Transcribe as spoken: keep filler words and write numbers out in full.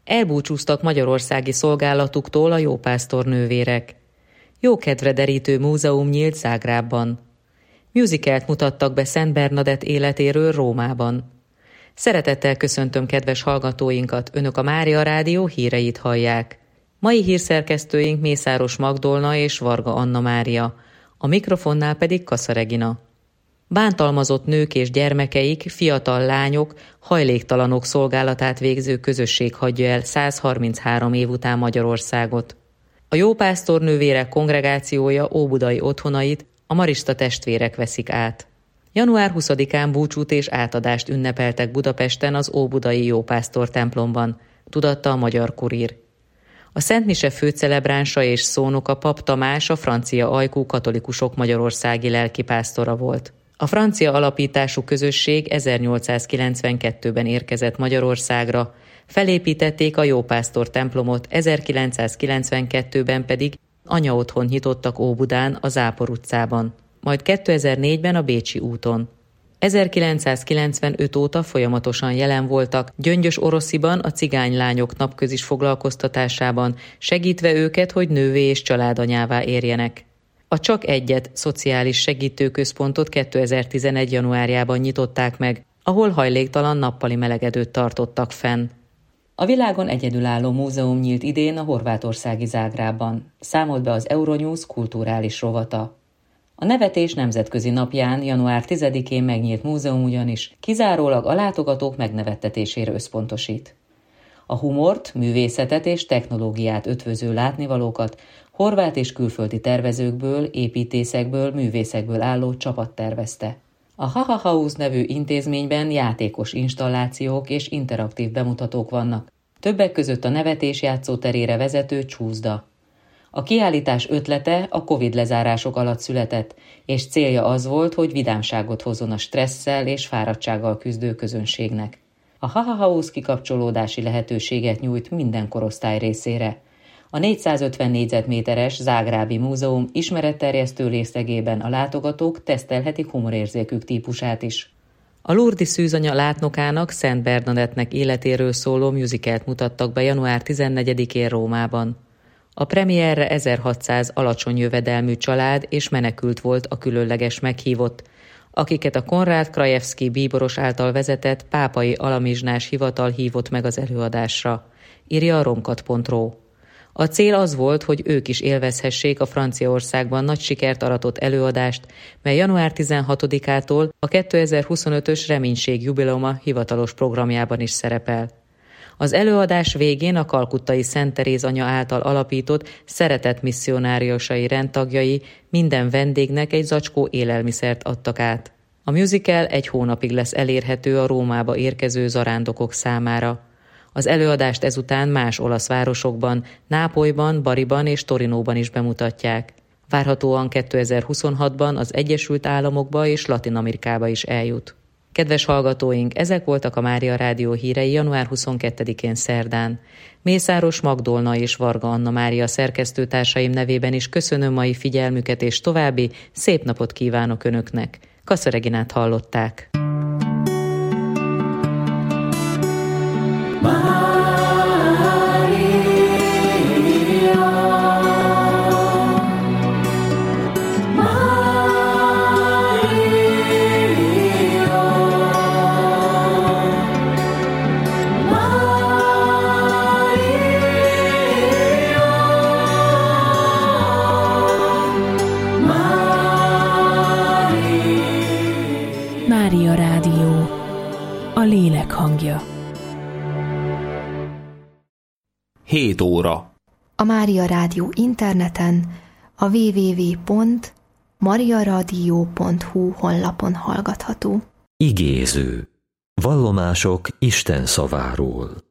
Elbúcsúztak magyarországi szolgálatuktól a jópásztor nővérek. Jókedvre derítő múzeum nyílt Zágrábban. Musicalt mutattak be Szent Bernadett életéről Rómában. Szeretettel köszöntöm kedves hallgatóinkat, Önök a Mária Rádió híreit hallják. Mai hírszerkesztőink Mészáros Magdolna és Varga Anna Mária, a mikrofonnál pedig Kassa Regina. Bántalmazott nők és gyermekeik, fiatal lányok, hajléktalanok szolgálatát végző közösség hagyja el száz harminchárom év után Magyarországot. A jópásztor nővérek kongregációja óbudai otthonait a Marista testvérek veszik át. január huszadikán búcsút és átadást ünnepeltek Budapesten az óbudai jópásztor templomban, tudatta a Magyar Kurír. A Szent Mise főcelebránsa és szónoka Pap Tamás, a francia ajkú katolikusok magyarországi lelkipásztora volt. A francia alapítású közösség ezernyolcszázkilencvenkettőben érkezett Magyarországra, felépítették a jópásztor templomot, ezerkilencszázkilencvenkettőben pedig anyaotthon nyitottak Óbudán, a Zápor utcában, majd kétezer-négyben a Bécsi úton. ezerkilencszázkilencvenöt óta folyamatosan jelen voltak Gyöngyös-Orosziban a cigánylányok napközis foglalkoztatásában, segítve őket, hogy nővé és családanyává érjenek. A Csak Egyet szociális segítőközpontot kétezer-tizenegy januárjában nyitották meg, ahol hajléktalan nappali melegedőt tartottak fenn. A világon egyedülálló múzeum nyílt idén a horvátországi Zágrábban, számolt be az Euronews kulturális rovata. A nevetés nemzetközi napján, január tizedikén megnyílt múzeum ugyanis kizárólag a látogatók megnevettetésére összpontosít. A humort, művészetet és technológiát ötvöző látnivalókat horvát és külföldi tervezőkből, építészekből, művészekből álló csapat tervezte. A Haha House nevű intézményben játékos installációk és interaktív bemutatók vannak, többek között a nevetés játszóterére vezető csúszda. A kiállítás ötlete a Covid lezárások alatt született, és célja az volt, hogy vidámságot hozzon a stresszel és fáradtsággal küzdő közönségnek. A Haha House kikapcsolódási lehetőséget nyújt minden korosztály részére. A négyszázötven négyzetméteres Zágrábi Múzeum ismeretterjesztő részlegében a látogatók tesztelhetik humorérzékük típusát is. A Lourdes szűzanya látnokának, Szent Bernadettnek életéről szóló musicalt mutattak be január tizennegyedikén Rómában. A premierre ezerhatszáz alacsony jövedelmű család és menekült volt a különleges meghívott, akiket a Konrád Krajewski bíboros által vezetett pápai alamizsnás hivatal hívott meg az előadásra, írja a romkat pont ro. A cél az volt, hogy ők is élvezhessék a Franciaországban nagy sikert aratott előadást, mely január tizenhatodikától a kétezer-huszonötös reménység jubileuma hivatalos programjában is szerepel. Az előadás végén a kalkuttai Szent Teréz anya által alapított szeretett misszionáriusai rendtagjai minden vendégnek egy zacskó élelmiszert adtak át. A musical egy hónapig lesz elérhető a Rómába érkező zarándokok számára. Az előadást ezután más olasz városokban, Nápolyban, Bariban és Torinóban is bemutatják. Várhatóan kétezer-huszonhatban az Egyesült Államokba és Latin-Amerikába is eljut. Kedves hallgatóink, ezek voltak a Mária Rádió hírei január huszonkettedikén szerdán. Mészáros Magdolna és Varga Anna Mária szerkesztőtársaim nevében is köszönöm mai figyelmüket, és további szép napot kívánok Önöknek. Kassa Reginát hallották. Mária Rádió, a lélek hangja. hét óra. A Mária Rádió interneten a double-u double-u double-u pont mariaradio pont hu honlapon hallgatható. Igéző. Vallomások Isten szaváról.